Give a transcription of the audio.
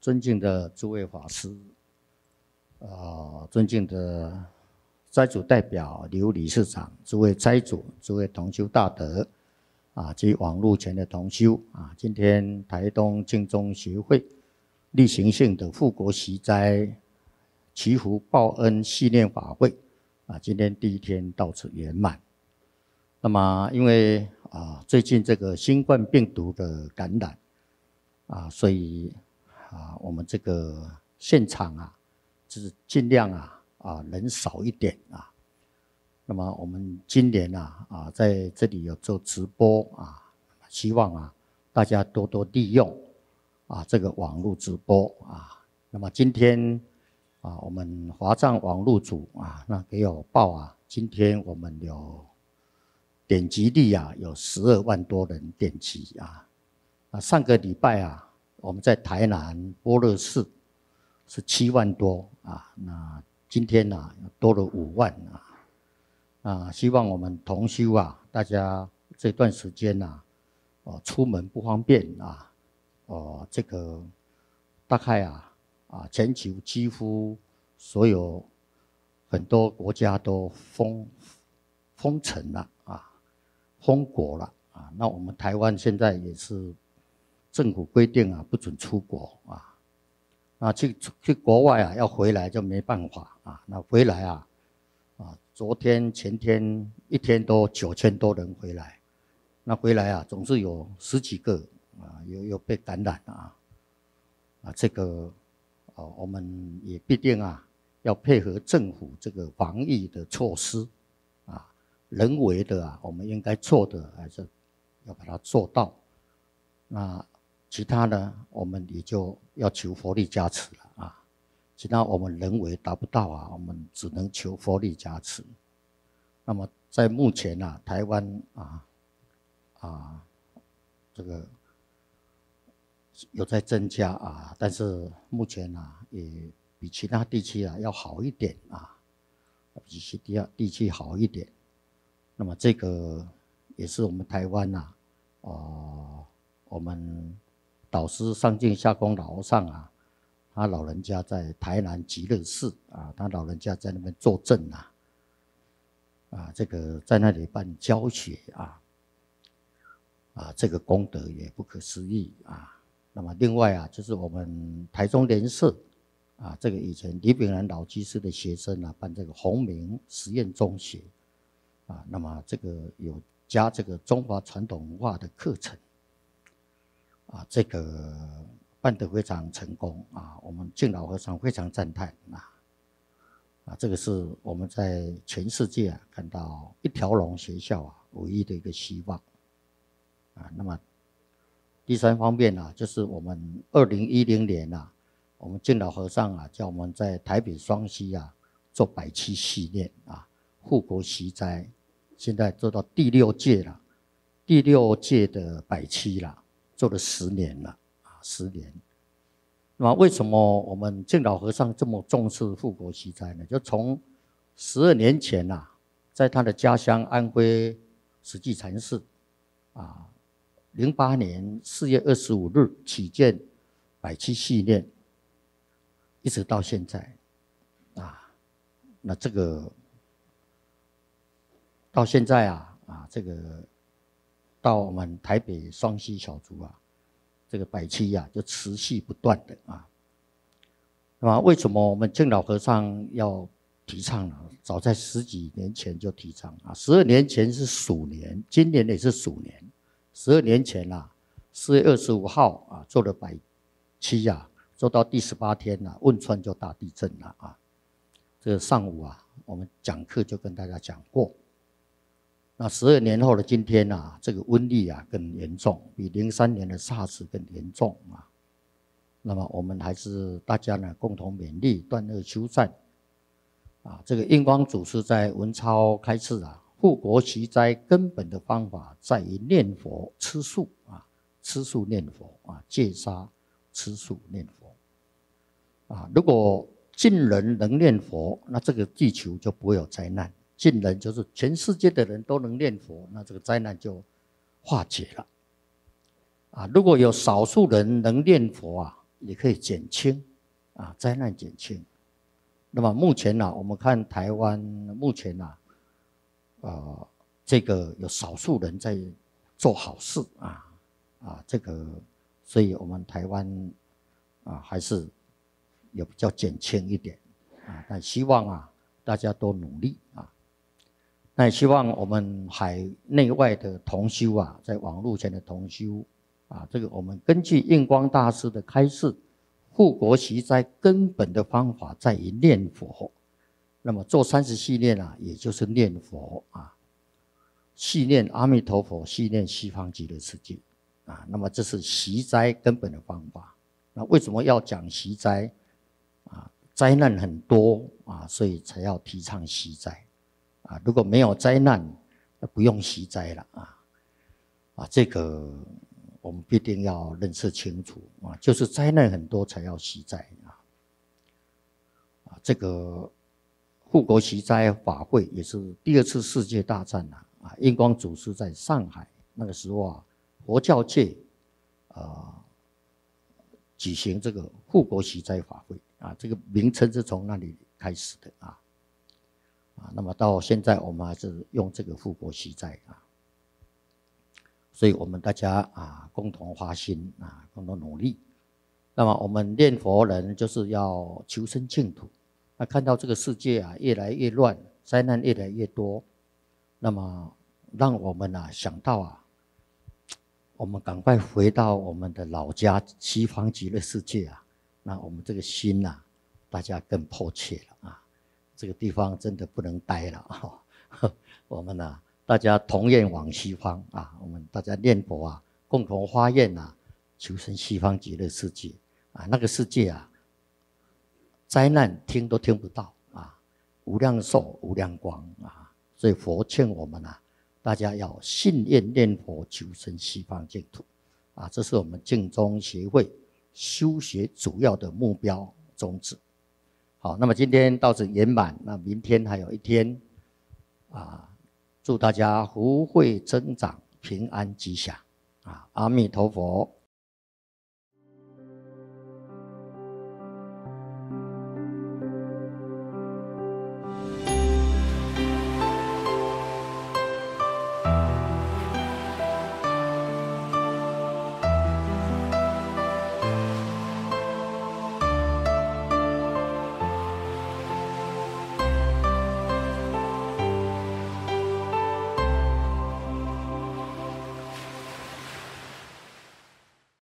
尊敬的诸位法师，尊敬的斋主代表、刘理事长、诸位斋主、诸位同修大德及网络前的同修今天台东净宗协会例行性的护国息灾祈福报恩系列法会今天第一天到此圆满。那么因为最近这个新冠病毒的感染所以我们这个现场就是尽量人少一点那么我们今年在这里有做直播希望大家多多利用这个网络直播那么今天我们华藏网络组那给我报今天我们有点击率有12万多人点击上个礼拜我们在台南波乐市是7万多那今天多了5万希望我们同修大家这段时间出门不方便这个大概全球几乎所有很多国家都封城了封国了那我们台湾现在也是政府规定不准出国去国外要回来就没办法那回来昨天前天一天都9000多人回来，那回来总是有10几个有被感染这个我们也必定要配合政府这个防疫的措施人为的我们应该做的还是要把它做到。那其他呢，我们也就要求佛力加持了其他我们人为达不到我们只能求佛力加持。那么在目前台湾这个有在增加但是目前也比其他地区要好一点比其他地区好一点。那么这个也是我们台湾我们导师上进下公老和尚他老人家在台南极乐寺他老人家在那边坐镇这个在那里办教学这个功德也不可思议那么另外就是我们台中联社这个以前李炳南老居士的学生办这个弘明实验中学那么这个有加这个中华传统文化的课程这个办得非常成功我们敬老和尚非常赞叹这个是我们在全世界看到一条龙学校唯一的一个希望那么第三方面就是我们2010年我们敬老和尚叫我们在台北双溪做百期系列护国息灾，现在做到第6届了，第6届的百期了，做了10年了10年。那么为什么我们敬老和尚这么重视护国息灾呢？就从12年前在他的家乡安徽慈济禅寺08年4月25日起建百期系列，一直到现在那这个到现在这个到我们台北双溪小竹这个百期就持续不断的那么为什么我们敬老和尚要提倡呢？早在10几年前就提倡12年前是鼠年，今年也是鼠年。12年前4月25号做了百期做到第18天汶川就大地震了这个上午我们讲课就跟大家讲过。那12年后的今天这个瘟疫更严重，比03年的 SARS 更严重那么我们还是大家共同勉励，断恶修善这个印光祖师在文钞开示护国息灾根本的方法在于念佛吃素吃素念佛戒杀吃素念佛如果尽人能念佛，那这个地球就不会有灾难。尽人就是全世界的人都能念佛，那这个灾难就化解了如果有少数人能念佛也可以减轻灾难减轻。那么目前我们看台湾目前这个有少数人在做好事这个，所以我们台湾还是有比较减轻一点但希望大家都努力那也希望我们海内外的同修在网络前的同修这个我们根据印光大师的开示，护国息灾根本的方法在于念佛。那么做30系念也就是念佛系念阿弥陀佛，系念西方极乐世界那么这是息灾根本的方法。那为什么要讲息灾灾难很多所以才要提倡息灾如果没有灾难，不用息灾了这个我们必定要认识清楚就是灾难很多才要息灾这个护国息灾法会也是第2次世界大战印光祖师在上海那个时候佛教界举行这个护国息灾法会这个名称是从那里开始的那么到现在我们还是用这个护国息灾所以我们大家共同发心共同努力。那么我们念佛人就是要求生净土。那看到这个世界越来越乱，灾难越来越多，那么让我们想到我们赶快回到我们的老家西方极乐世界那我们这个心大家更迫切了这个地方真的不能待了我们大家同愿往西方我们大家念佛共同发愿求生西方极乐世界那个世界灾难听都听不到无量寿无量光所以佛劝我们大家要信愿念佛求生西方净土这是我们净宗协会修学主要的目标宗旨。好，那么今天到此圆满，那明天还有一天祝大家福慧增长，平安吉祥阿弥陀佛。